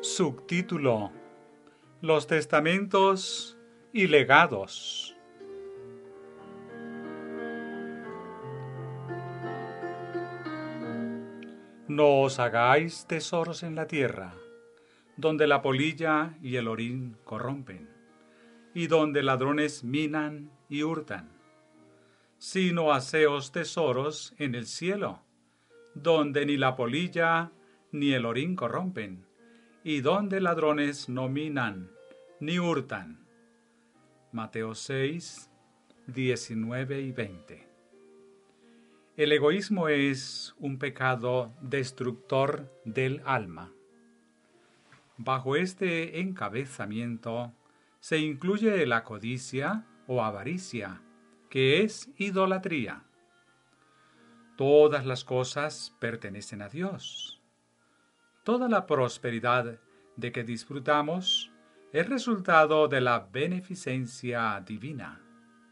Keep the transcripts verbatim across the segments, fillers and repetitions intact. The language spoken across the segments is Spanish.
Subtítulo: Los testamentos y legados. No os hagáis tesoros en la tierra, donde la polilla y el orín corrompen, y donde ladrones minan y hurtan, sino haceos tesoros en el cielo, donde ni la polilla ni el orín corrompen, y donde ladrones no minan ni hurtan. Mateo seis, diecinueve y veinte. El egoísmo es un pecado destructor del alma. Bajo este encabezamiento se incluye la codicia o avaricia, que es idolatría. Todas las cosas pertenecen a Dios. Toda la prosperidad de que disfrutamos es resultado de la beneficencia divina.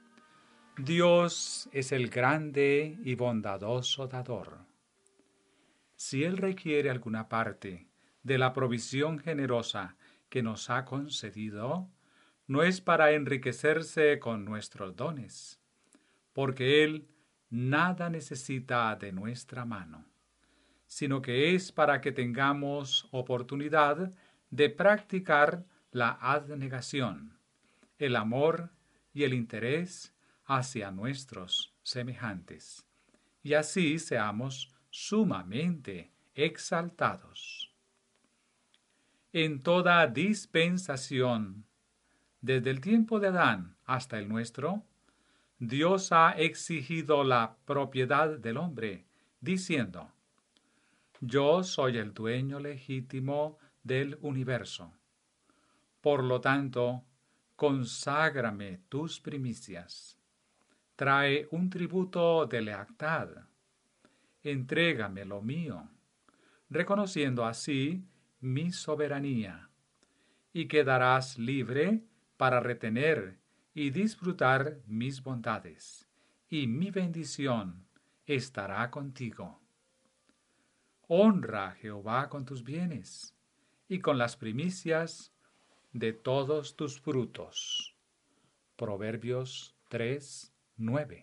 Dios es el grande y bondadoso dador. Si Él requiere alguna parte de la provisión generosa que nos ha concedido, no es para enriquecerse con nuestros dones, porque Él nada necesita de nuestra mano, sino que es para que tengamos oportunidad de practicar la abnegación, el amor y el interés hacia nuestros semejantes, y así seamos sumamente exaltados. En toda dispensación, desde el tiempo de Adán hasta el nuestro, Dios ha exigido la propiedad del hombre, diciendo: Yo soy el dueño legítimo del universo. Por lo tanto, conságrame tus primicias. Trae un tributo de lealtad. Entrégame lo mío, reconociendo así mi soberanía, y quedarás libre para retener y disfrutar mis bondades, y mi bendición estará contigo. Honra a Jehová con tus bienes y con las primicias de todos tus frutos. Proverbios tres, nueve.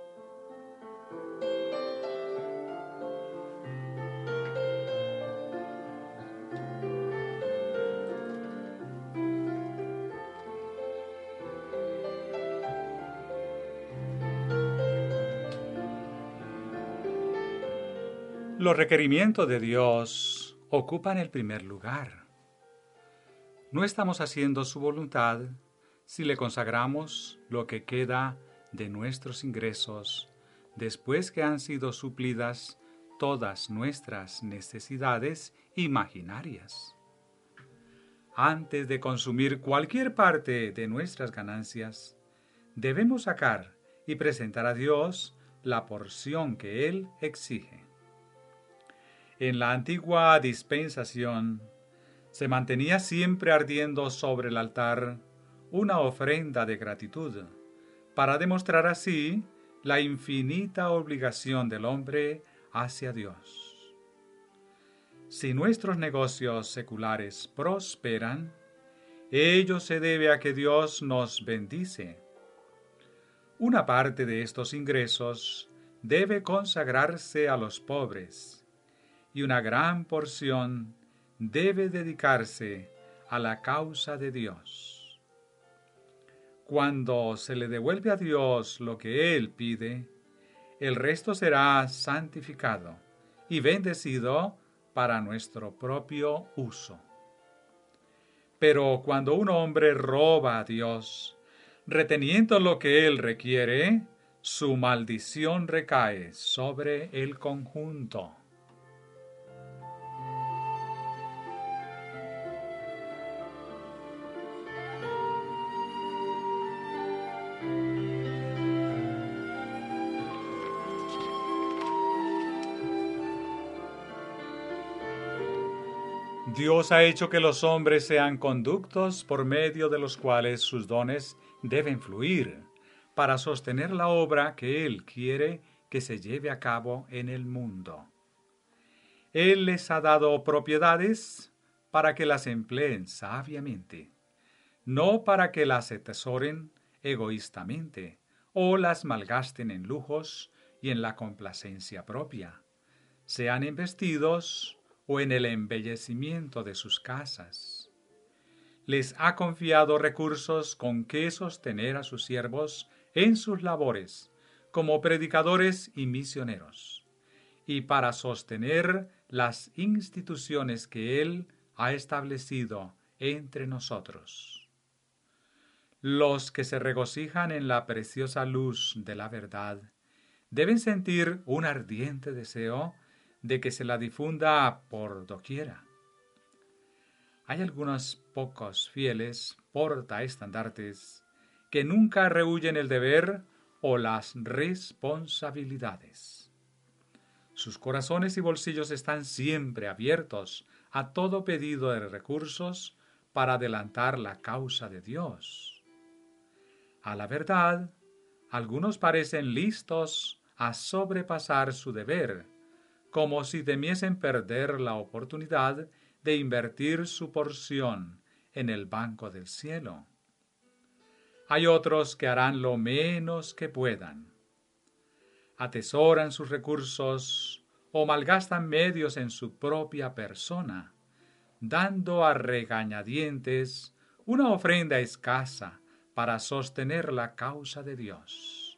Los requerimientos de Dios ocupan el primer lugar. No estamos haciendo su voluntad si le consagramos lo que queda de nuestros ingresos después que han sido suplidas todas nuestras necesidades imaginarias. Antes de consumir cualquier parte de nuestras ganancias, debemos sacar y presentar a Dios la porción que Él exige. En la antigua dispensación, se mantenía siempre ardiendo sobre el altar una ofrenda de gratitud, para demostrar así la infinita obligación del hombre hacia Dios. Si nuestros negocios seculares prosperan, ello se debe a que Dios nos bendice. Una parte de estos ingresos debe consagrarse a los pobres, y una gran porción debe dedicarse a la causa de Dios. Cuando se le devuelve a Dios lo que Él pide, el resto será santificado y bendecido para nuestro propio uso. Pero cuando un hombre roba a Dios, reteniendo lo que Él requiere, su maldición recae sobre el conjunto. Dios ha hecho que los hombres sean conductos por medio de los cuales sus dones deben fluir para sostener la obra que Él quiere que se lleve a cabo en el mundo. Él les ha dado propiedades para que las empleen sabiamente, no para que las atesoren egoístamente o las malgasten en lujos y en la complacencia propia, sean investidos o en el embellecimiento de sus casas. Les ha confiado recursos con que sostener a sus siervos en sus labores, como predicadores y misioneros, y para sostener las instituciones que Él ha establecido entre nosotros. Los que se regocijan en la preciosa luz de la verdad deben sentir un ardiente deseo de que se la difunda por doquiera. Hay algunos pocos fieles portaestandartes que nunca rehuyen el deber o las responsabilidades. Sus corazones y bolsillos están siempre abiertos a todo pedido de recursos para adelantar la causa de Dios. A la verdad, algunos parecen listos a sobrepasar su deber, como si temiesen perder la oportunidad de invertir su porción en el banco del cielo. Hay otros que harán lo menos que puedan. Atesoran sus recursos o malgastan medios en su propia persona, dando a regañadientes una ofrenda escasa para sostener la causa de Dios.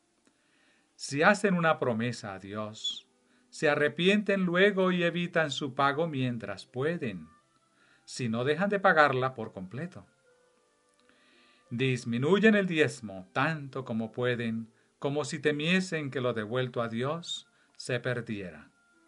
Si hacen una promesa a Dios, se arrepienten luego y evitan su pago mientras pueden, si no dejan de pagarla por completo. Disminuyen el diezmo tanto como pueden, como si temiesen que lo devuelto a Dios se perdiera.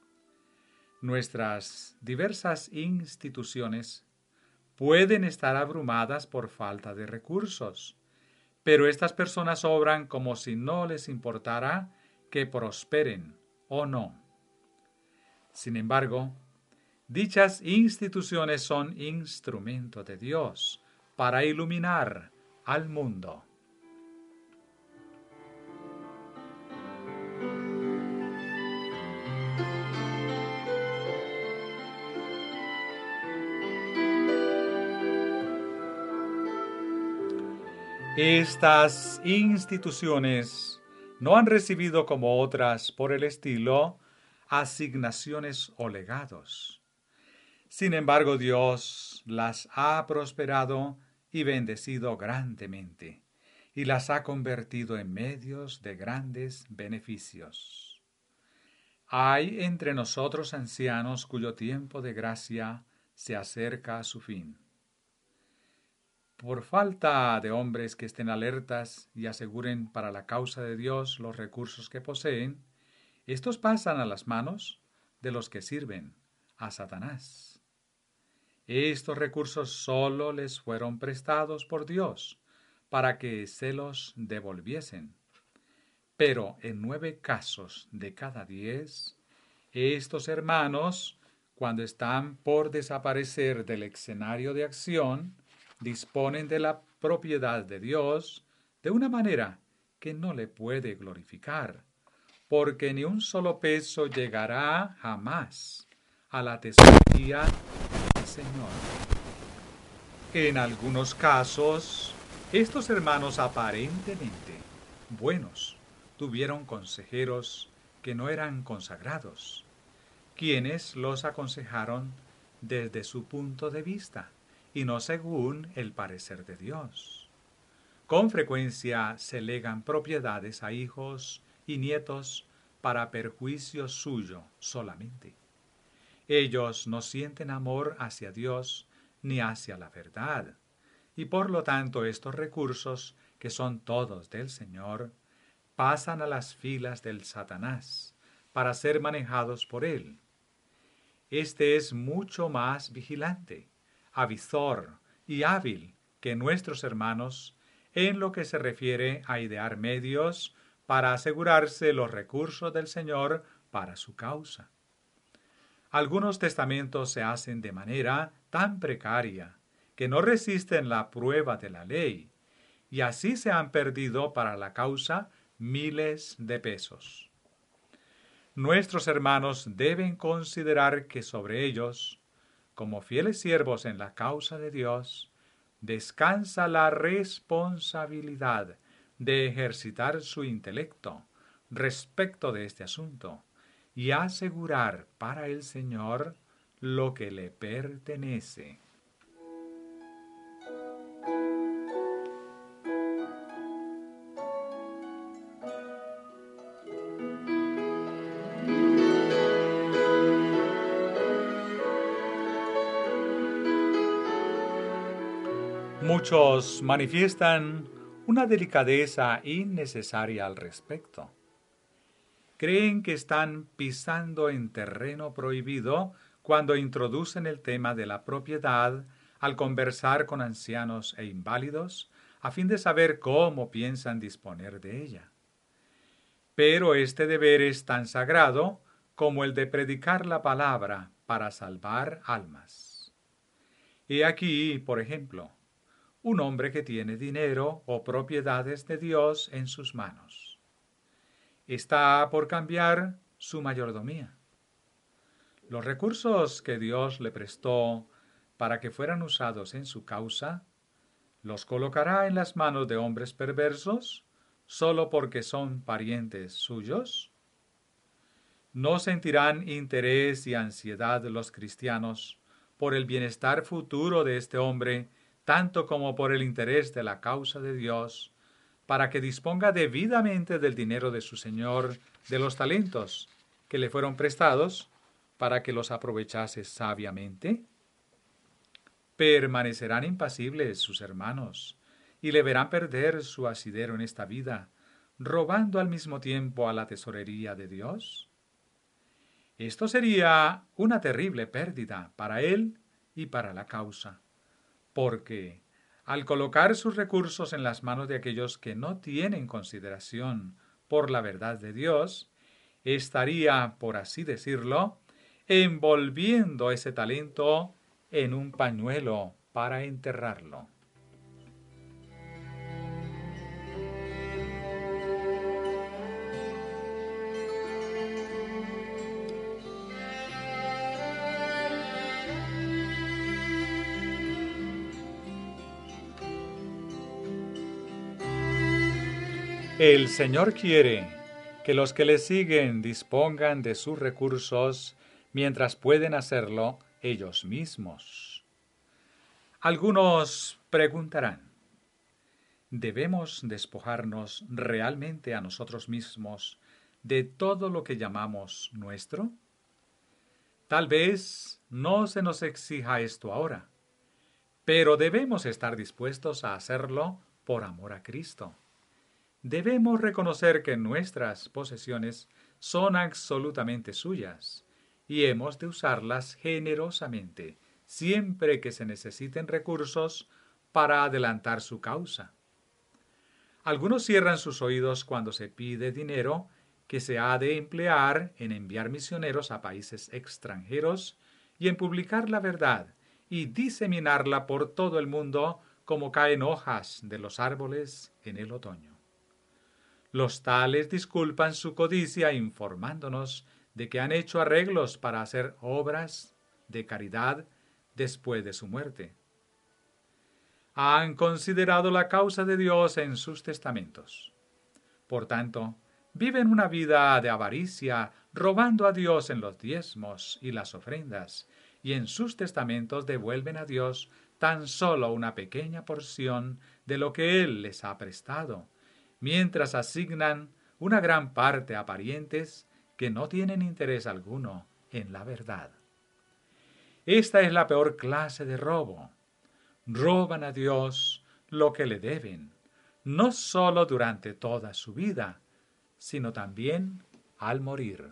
Nuestras diversas instituciones pueden estar abrumadas por falta de recursos, pero estas personas obran como si no les importara que prosperen o no. Sin embargo, dichas instituciones son instrumento de Dios para iluminar al mundo. Estas instituciones no han recibido como otras por el estilo asignaciones o legados. Sin embargo, Dios las ha prosperado y bendecido grandemente, y las ha convertido en medios de grandes beneficios. Hay entre nosotros ancianos cuyo tiempo de gracia se acerca a su fin. Por falta de hombres que estén alertas y aseguren para la causa de Dios los recursos que poseen, estos pasan a las manos de los que sirven a Satanás. Estos recursos solo les fueron prestados por Dios para que se los devolviesen. Pero en nueve casos de cada diez, estos hermanos, cuando están por desaparecer del escenario de acción, disponen de la propiedad de Dios de una manera que no le puede glorificar, porque ni un solo peso llegará jamás a la tesorería del Señor. En algunos casos, estos hermanos aparentemente buenos tuvieron consejeros que no eran consagrados, quienes los aconsejaron desde su punto de vista y no según el parecer de Dios. Con frecuencia se legan propiedades a hijos y nietos para perjuicio suyo solamente. Ellos no sienten amor hacia Dios ni hacia la verdad, y por lo tanto estos recursos, que son todos del Señor, pasan a las filas del Satanás para ser manejados por él. Este es mucho más vigilante, avizor y hábil que nuestros hermanos en lo que se refiere a idear medios para asegurarse los recursos del Señor para su causa. Algunos testamentos se hacen de manera tan precaria que no resisten la prueba de la ley, y así se han perdido para la causa miles de pesos. Nuestros hermanos deben considerar que sobre ellos como fieles siervos en la causa de Dios, descansa la responsabilidad de ejercitar su intelecto respecto de este asunto y asegurar para el Señor lo que le pertenece. Muchos manifiestan una delicadeza innecesaria al respecto. Creen que están pisando en terreno prohibido cuando introducen el tema de la propiedad al conversar con ancianos e inválidos a fin de saber cómo piensan disponer de ella. Pero este deber es tan sagrado como el de predicar la palabra para salvar almas. He aquí, por ejemplo, un hombre que tiene dinero o propiedades de Dios en sus manos. Está por cambiar su mayordomía. Los recursos que Dios le prestó para que fueran usados en su causa, ¿los colocará en las manos de hombres perversos solo porque son parientes suyos? ¿No sentirán interés y ansiedad los cristianos por el bienestar futuro de este hombre, tanto como por el interés de la causa de Dios, para que disponga debidamente del dinero de su Señor, de los talentos que le fueron prestados, para que los aprovechase sabiamente? Permanecerán impasibles sus hermanos, y le verán perder su asidero en esta vida, robando al mismo tiempo a la tesorería de Dios. Esto sería una terrible pérdida para él y para la causa, porque al colocar sus recursos en las manos de aquellos que no tienen consideración por la verdad de Dios, estaría, por así decirlo, envolviendo ese talento en un pañuelo para enterrarlo. El Señor quiere que los que le siguen dispongan de sus recursos mientras pueden hacerlo ellos mismos. Algunos preguntarán, ¿debemos despojarnos realmente a nosotros mismos de todo lo que llamamos nuestro? Tal vez no se nos exija esto ahora, pero debemos estar dispuestos a hacerlo por amor a Cristo. Debemos reconocer que nuestras posesiones son absolutamente suyas y hemos de usarlas generosamente siempre que se necesiten recursos para adelantar su causa. Algunos cierran sus oídos cuando se pide dinero que se ha de emplear en enviar misioneros a países extranjeros y en publicar la verdad y diseminarla por todo el mundo como caen hojas de los árboles en el otoño. Los tales disculpan su codicia informándonos de que han hecho arreglos para hacer obras de caridad después de su muerte. Han considerado la causa de Dios en sus testamentos. Por tanto, viven una vida de avaricia, robando a Dios en los diezmos y las ofrendas, y en sus testamentos devuelven a Dios tan solo una pequeña porción de lo que Él les ha prestado, mientras asignan una gran parte a parientes que no tienen interés alguno en la verdad. Esta es la peor clase de robo. Roban a Dios lo que le deben, no solo durante toda su vida, sino también al morir.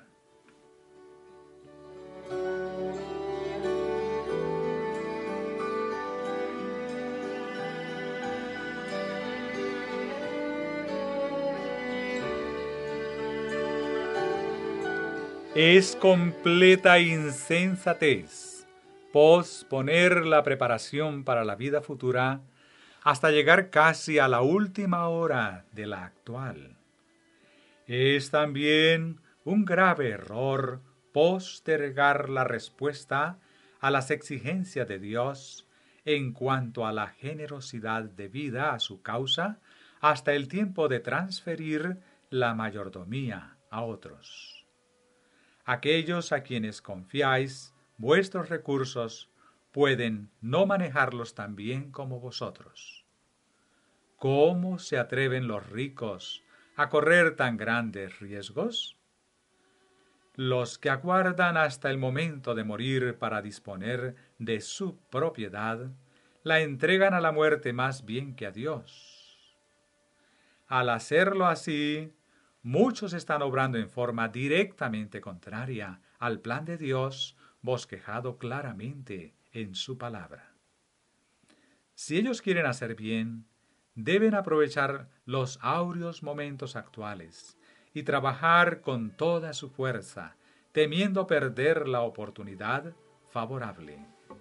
Es completa insensatez posponer la preparación para la vida futura hasta llegar casi a la última hora de la actual. Es también un grave error postergar la respuesta a las exigencias de Dios en cuanto a la generosidad debida a su causa, hasta el tiempo de transferir la mayordomía a otros. Aquellos a quienes confiáis vuestros recursos pueden no manejarlos tan bien como vosotros. ¿Cómo se atreven los ricos a correr tan grandes riesgos? Los que aguardan hasta el momento de morir para disponer de su propiedad, la entregan a la muerte más bien que a Dios. Al hacerlo así, muchos están obrando en forma directamente contraria al plan de Dios bosquejado claramente en su palabra. Si ellos quieren hacer bien, deben aprovechar los áureos momentos actuales y trabajar con toda su fuerza, temiendo perder la oportunidad favorable.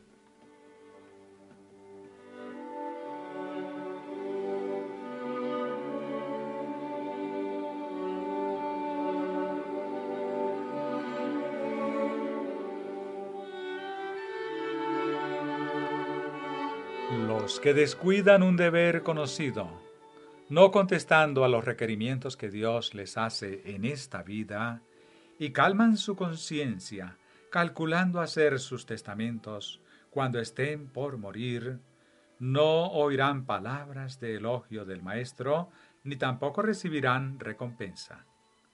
Los que descuidan un deber conocido, no contestando a los requerimientos que Dios les hace en esta vida, y calman su conciencia, calculando hacer sus testamentos cuando estén por morir, no oirán palabras de elogio del Maestro, ni tampoco recibirán recompensa.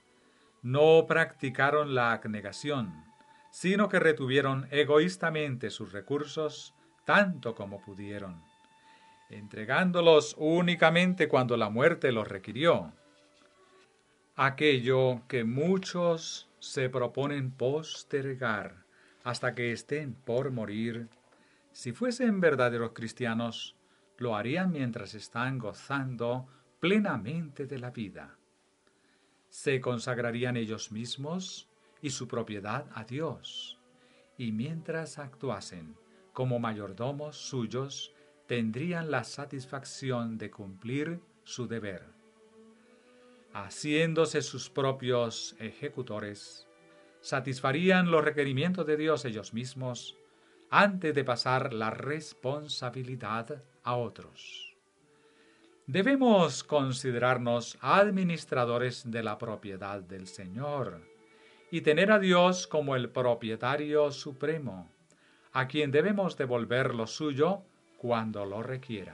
No practicaron la abnegación, sino que retuvieron egoístamente sus recursos tanto como pudieron, entregándolos únicamente cuando la muerte los requirió. Aquello que muchos se proponen postergar hasta que estén por morir, si fuesen verdaderos cristianos, lo harían mientras están gozando plenamente de la vida. Se consagrarían ellos mismos y su propiedad a Dios, y mientras actuasen como mayordomos suyos, tendrían la satisfacción de cumplir su deber. Haciéndose sus propios ejecutores, satisfarían los requerimientos de Dios ellos mismos antes de pasar la responsabilidad a otros. Debemos considerarnos administradores de la propiedad del Señor y tener a Dios como el propietario supremo, a quien debemos devolver lo suyo cuando lo requiera.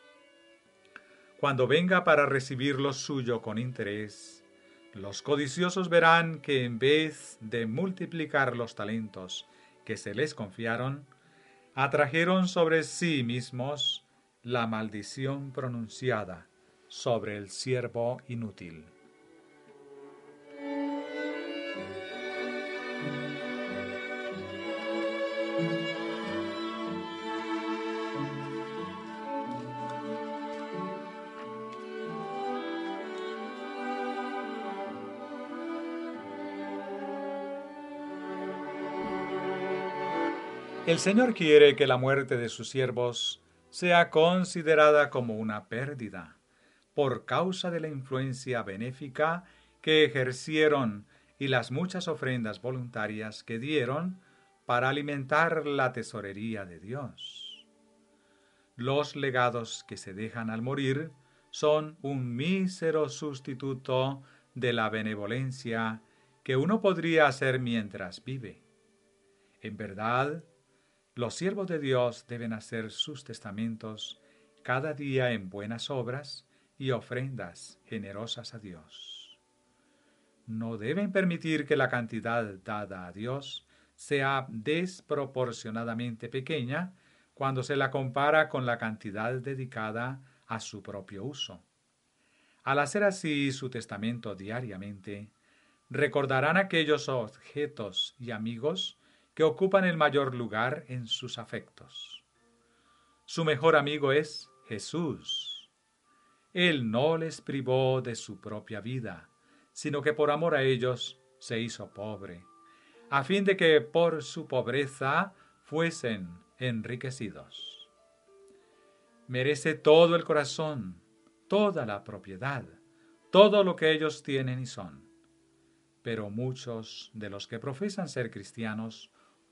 Cuando venga para recibir lo suyo con interés, los codiciosos verán que en vez de multiplicar los talentos que se les confiaron, atrajeron sobre sí mismos la maldición pronunciada sobre el siervo inútil. El Señor quiere que la muerte de sus siervos sea considerada como una pérdida, por causa de la influencia benéfica que ejercieron y las muchas ofrendas voluntarias que dieron para alimentar la tesorería de Dios. Los legados que se dejan al morir son un mísero sustituto de la benevolencia que uno podría hacer mientras vive. En verdad, los siervos de Dios deben hacer sus testamentos cada día en buenas obras y ofrendas generosas a Dios. No deben permitir que la cantidad dada a Dios sea desproporcionadamente pequeña cuando se la compara con la cantidad dedicada a su propio uso. Al hacer así su testamento diariamente, recordarán aquellos objetos y amigos que ocupan el mayor lugar en sus afectos. Su mejor amigo es Jesús. Él no les privó de su propia vida, sino que por amor a ellos se hizo pobre, a fin de que por su pobreza fuesen enriquecidos. Merece todo el corazón, toda la propiedad, todo lo que ellos tienen y son. Pero muchos de los que profesan ser cristianos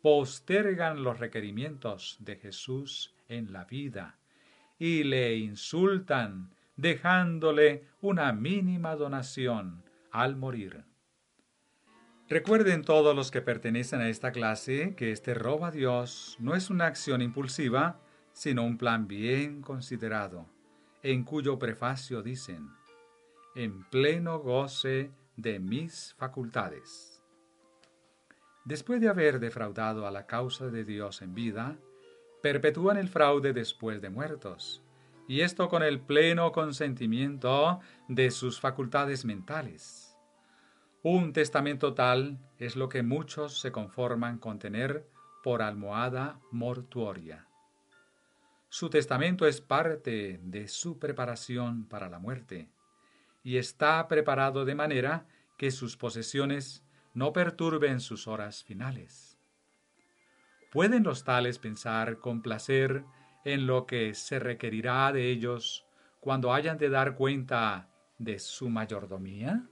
postergan los requerimientos de Jesús en la vida y le insultan dejándole una mínima donación al morir. Recuerden todos los que pertenecen a esta clase que este robo a Dios no es una acción impulsiva, sino un plan bien considerado, en cuyo prefacio dicen: en pleno goce de mis facultades. Después de haber defraudado a la causa de Dios en vida, perpetúan el fraude después de muertos, y esto con el pleno consentimiento de sus facultades mentales. Un testamento tal es lo que muchos se conforman con tener por almohada mortuoria. Su testamento es parte de su preparación para la muerte, y está preparado de manera que sus posesiones no perturben sus horas finales. ¿Pueden los tales pensar con placer en lo que se requerirá de ellos cuando hayan de dar cuenta de su mayordomía?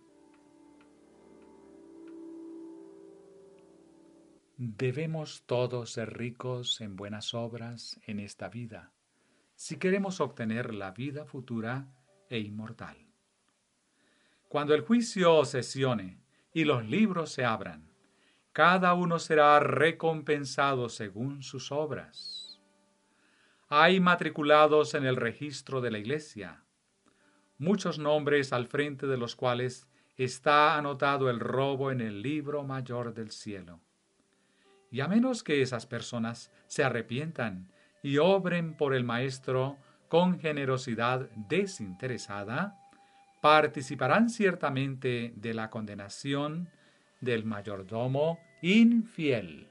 Debemos todos ser ricos en buenas obras en esta vida, si queremos obtener la vida futura e inmortal. Cuando el juicio sesione y los libros se abran, cada uno será recompensado según sus obras. Hay matriculados en el registro de la Iglesia muchos nombres al frente de los cuales está anotado el robo en el libro mayor del cielo. Y a menos que esas personas se arrepientan y obren por el Maestro con generosidad desinteresada, participarán ciertamente de la condenación del mayordomo infiel.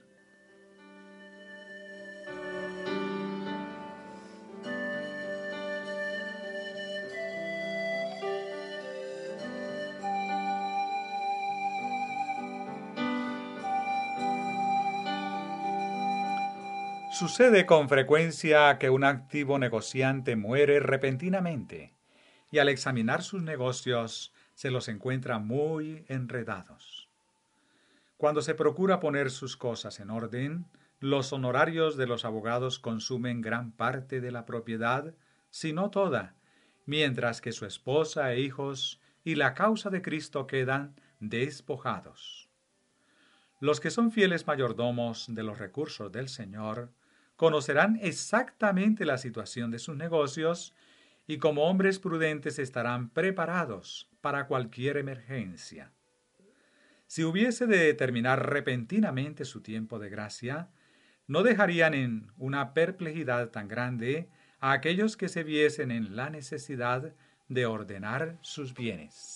Sucede con frecuencia que un activo negociante muere repentinamente y al examinar sus negocios se los encuentra muy enredados. Cuando se procura poner sus cosas en orden, los honorarios de los abogados consumen gran parte de la propiedad, si no toda, mientras que su esposa e hijos y la causa de Cristo quedan despojados. Los que son fieles mayordomos de los recursos del Señor conocerán exactamente la situación de sus negocios y como hombres prudentes estarán preparados para cualquier emergencia. Si hubiese de terminar repentinamente su tiempo de gracia, no dejarían en una perplejidad tan grande a aquellos que se viesen en la necesidad de ordenar sus bienes.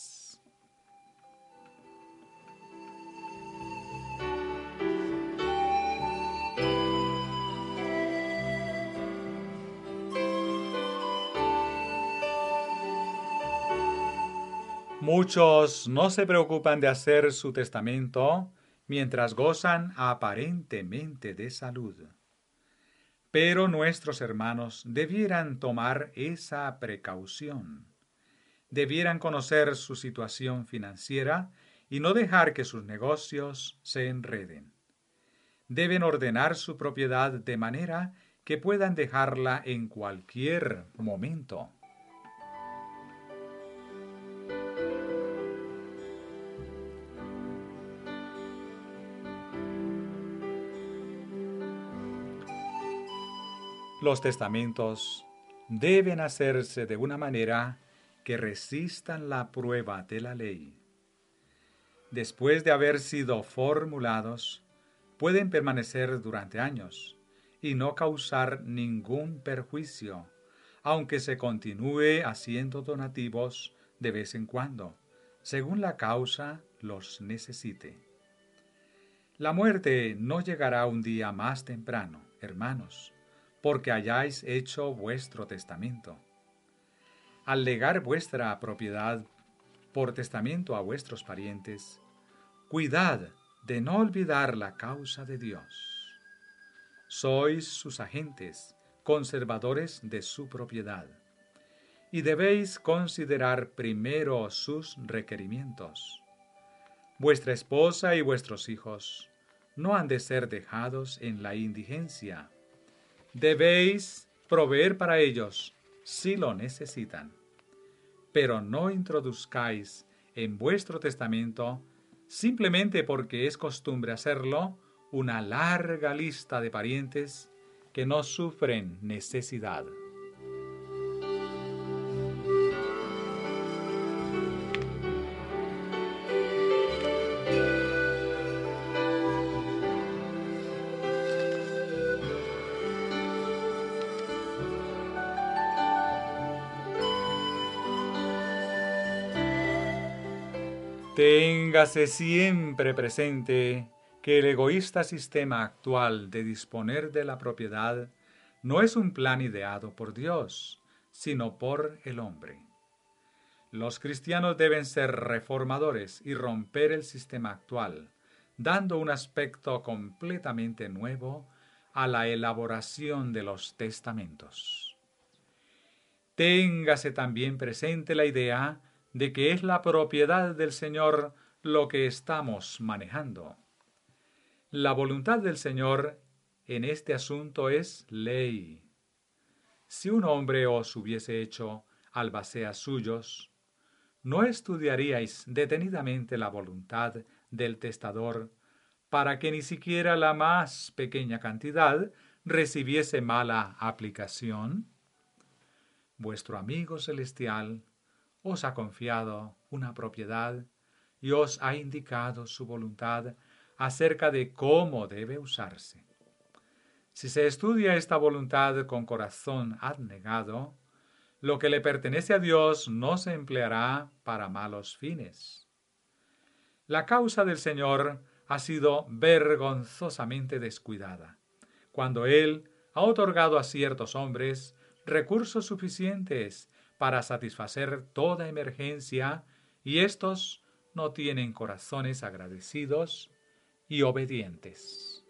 Muchos no se preocupan de hacer su testamento mientras gozan aparentemente de salud. Pero nuestros hermanos debieran tomar esa precaución. Debieran conocer su situación financiera y no dejar que sus negocios se enreden. Deben ordenar su propiedad de manera que puedan dejarla en cualquier momento. Los testamentos deben hacerse de una manera que resistan la prueba de la ley. Después de haber sido formulados, pueden permanecer durante años y no causar ningún perjuicio, aunque se continúe haciendo donativos de vez en cuando, según la causa los necesite. La muerte no llegará un día más temprano, hermanos, porque hayáis hecho vuestro testamento. Al legar vuestra propiedad por testamento a vuestros parientes, cuidad de no olvidar la causa de Dios. Sois sus agentes, conservadores de su propiedad, y debéis considerar primero sus requerimientos. Vuestra esposa y vuestros hijos, no han de ser dejados en la indigencia. Debéis proveer para ellos si lo necesitan. Pero no introduzcáis en vuestro testamento, simplemente porque es costumbre hacerlo, una larga lista de parientes que no sufren necesidad. Téngase siempre presente que el egoísta sistema actual de disponer de la propiedad no es un plan ideado por Dios, sino por el hombre. Los cristianos deben ser reformadores y romper el sistema actual, dando un aspecto completamente nuevo a la elaboración de los testamentos. Téngase también presente la idea de que es la propiedad del Señor lo que estamos manejando. La voluntad del Señor en este asunto es ley. Si un hombre os hubiese hecho albaceas suyos, ¿no estudiaríais detenidamente la voluntad del testador para que ni siquiera la más pequeña cantidad recibiese mala aplicación? Vuestro amigo celestial os ha confiado una propiedad y os ha indicado su voluntad acerca de cómo debe usarse. Si se estudia esta voluntad con corazón abnegado, lo que le pertenece a Dios no se empleará para malos fines. La causa del Señor ha sido vergonzosamente descuidada, cuando Él ha otorgado a ciertos hombres recursos suficientes para satisfacer toda emergencia, y éstos no tienen corazones agradecidos y obedientes.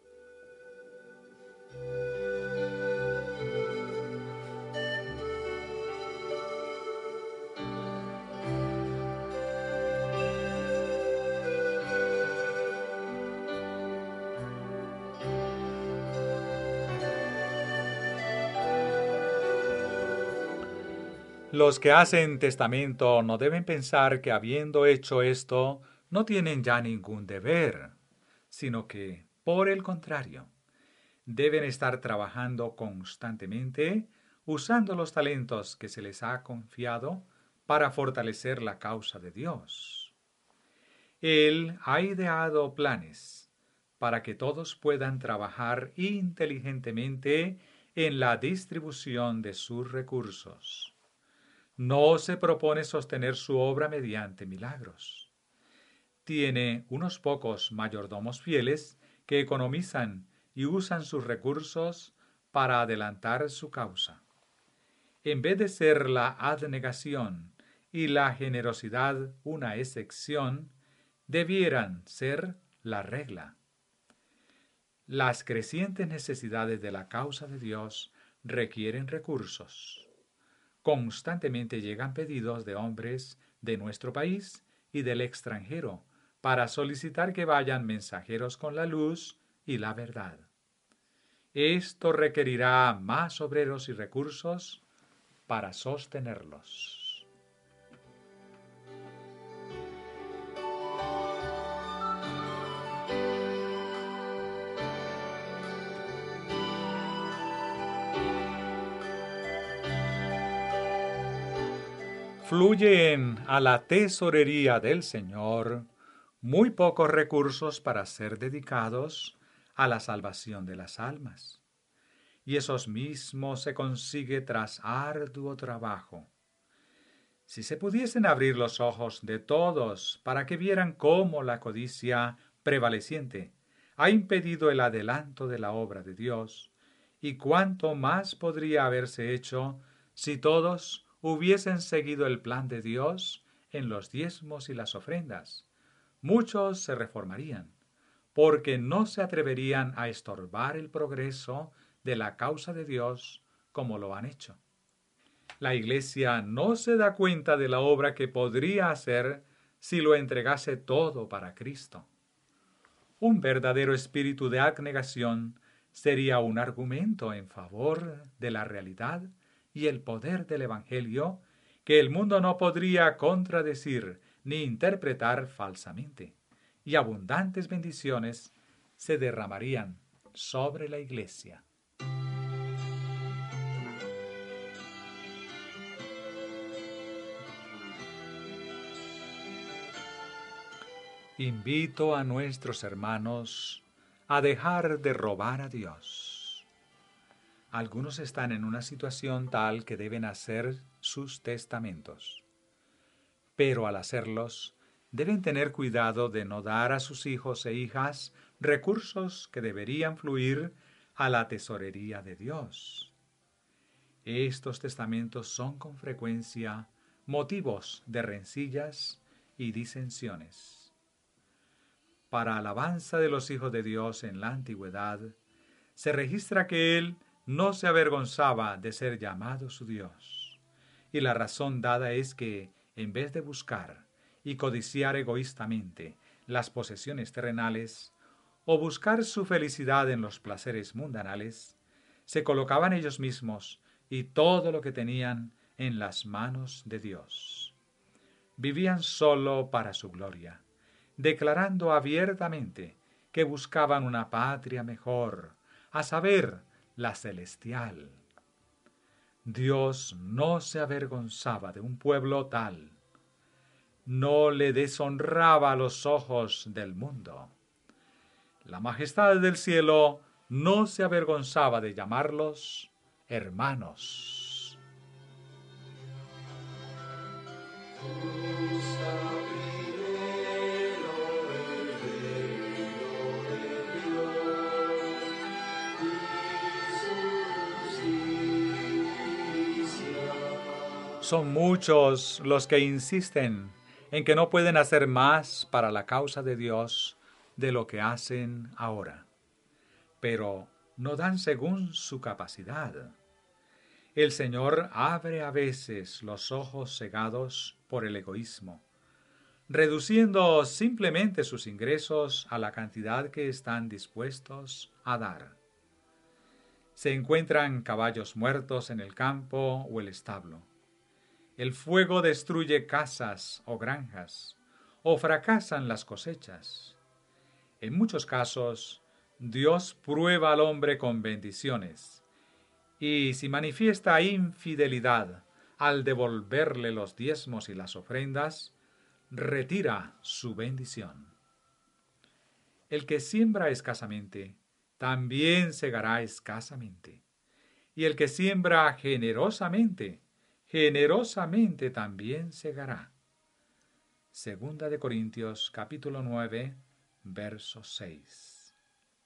Los que hacen testamento no deben pensar que habiendo hecho esto no tienen ya ningún deber, sino que, por el contrario, deben estar trabajando constantemente, usando los talentos que se les ha confiado para fortalecer la causa de Dios. Él ha ideado planes para que todos puedan trabajar inteligentemente en la distribución de sus recursos. No se propone sostener su obra mediante milagros. Tiene unos pocos mayordomos fieles que economizan y usan sus recursos para adelantar su causa. En vez de ser la abnegación y la generosidad una excepción, debieran ser la regla. Las crecientes necesidades de la causa de Dios requieren recursos. Constantemente llegan pedidos de hombres de nuestro país y del extranjero para solicitar que vayan mensajeros con la luz y la verdad. Esto requerirá más obreros y recursos para sostenerlos. Fluyen a la tesorería del Señor muy pocos recursos para ser dedicados a la salvación de las almas, y esos mismos se consigue tras arduo trabajo. Si se pudiesen abrir los ojos de todos para que vieran cómo la codicia prevaleciente ha impedido el adelanto de la obra de Dios, y cuánto más podría haberse hecho si todos hubiesen seguido el plan de Dios en los diezmos y las ofrendas, muchos se reformarían, porque no se atreverían a estorbar el progreso de la causa de Dios como lo han hecho. La Iglesia no se da cuenta de la obra que podría hacer si lo entregase todo para Cristo. Un verdadero espíritu de abnegación sería un argumento en favor de la realidad y el poder del Evangelio que el mundo no podría contradecir ni interpretar falsamente, y abundantes bendiciones se derramarían sobre la Iglesia. Invito a nuestros hermanos a dejar de robar a Dios. Algunos están en una situación tal que deben hacer sus testamentos, pero al hacerlos deben tener cuidado de no dar a sus hijos e hijas recursos que deberían fluir a la tesorería de Dios. Estos testamentos son con frecuencia motivos de rencillas y disensiones. Para alabanza de los hijos de Dios en la antigüedad, se registra que Él no se avergonzaba de ser llamado su Dios. Y la razón dada es que, en vez de buscar y codiciar egoístamente las posesiones terrenales, o buscar su felicidad en los placeres mundanales, se colocaban ellos mismos y todo lo que tenían en las manos de Dios. Vivían solo para su gloria, declarando abiertamente que buscaban una patria mejor, a saber, la celestial. Dios no se avergonzaba de un pueblo tal, no le deshonraba a los ojos del mundo. La majestad del cielo no se avergonzaba de llamarlos hermanos. Son muchos los que insisten en que no pueden hacer más para la causa de Dios de lo que hacen ahora, pero no dan según su capacidad. El Señor abre a veces los ojos cegados por el egoísmo, reduciendo simplemente sus ingresos a la cantidad que están dispuestos a dar. Se encuentran caballos muertos en el campo o el establo. El fuego destruye casas o granjas, o fracasan las cosechas. En muchos casos, Dios prueba al hombre con bendiciones, y si manifiesta infidelidad al devolverle los diezmos y las ofrendas, retira su bendición. El que siembra escasamente, también segará escasamente, y el que siembra generosamente, generosamente también segará. Segunda de Corintios, capítulo nueve, verso seis.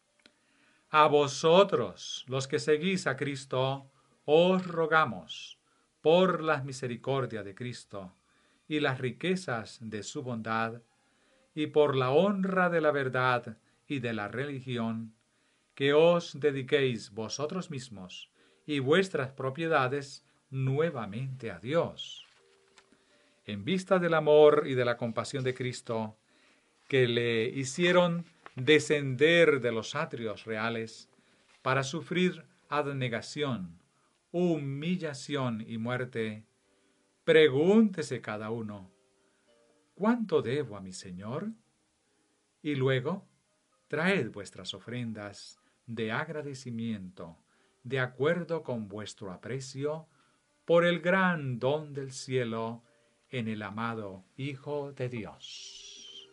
A vosotros, los que seguís a Cristo, os rogamos, por la misericordia de Cristo y las riquezas de su bondad, y por la honra de la verdad y de la religión, que os dediquéis vosotros mismos y vuestras propiedades nuevamente a Dios. En vista del amor y de la compasión de Cristo, que le hicieron descender de los atrios reales para sufrir abnegación, humillación y muerte, pregúntese cada uno, ¿cuánto debo a mi Señor? Y luego, traed vuestras ofrendas de agradecimiento, de acuerdo con vuestro aprecio, por el gran don del cielo en el amado Hijo de Dios.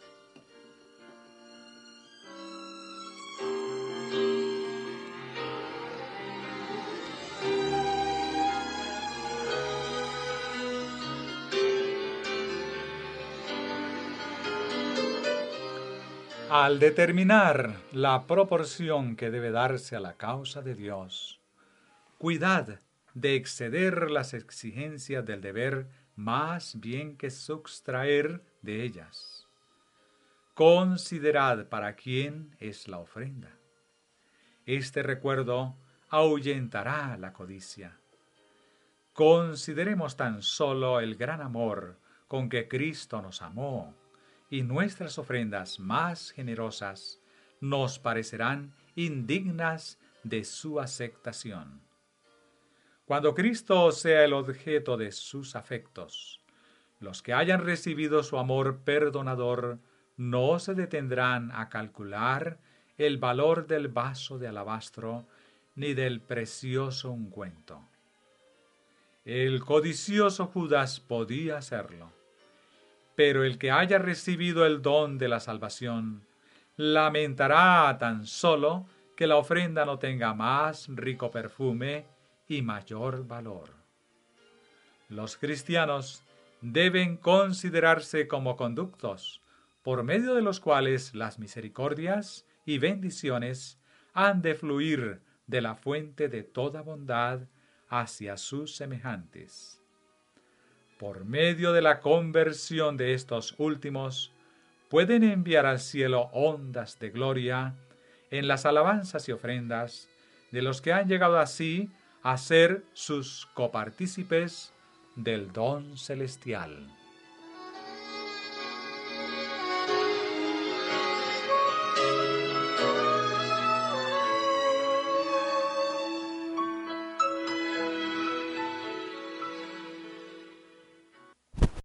Al determinar la proporción que debe darse a la causa de Dios, cuidad de exceder las exigencias del deber más bien que sustraer de ellas. Considerad para quién es la ofrenda. Este recuerdo ahuyentará la codicia. Consideremos tan solo el gran amor con que Cristo nos amó y nuestras ofrendas más generosas nos parecerán indignas de su aceptación. Cuando Cristo sea el objeto de sus afectos, los que hayan recibido su amor perdonador no se detendrán a calcular el valor del vaso de alabastro ni del precioso ungüento. El codicioso Judas podía hacerlo, pero el que haya recibido el don de la salvación lamentará tan solo que la ofrenda no tenga más rico perfume y mayor valor. Los cristianos deben considerarse como conductos por medio de los cuales las misericordias y bendiciones han de fluir de la fuente de toda bondad hacia sus semejantes. Por medio de la conversión de estos últimos, pueden enviar al cielo ondas de gloria en las alabanzas y ofrendas de los que han llegado así a ser sus copartícipes del don celestial.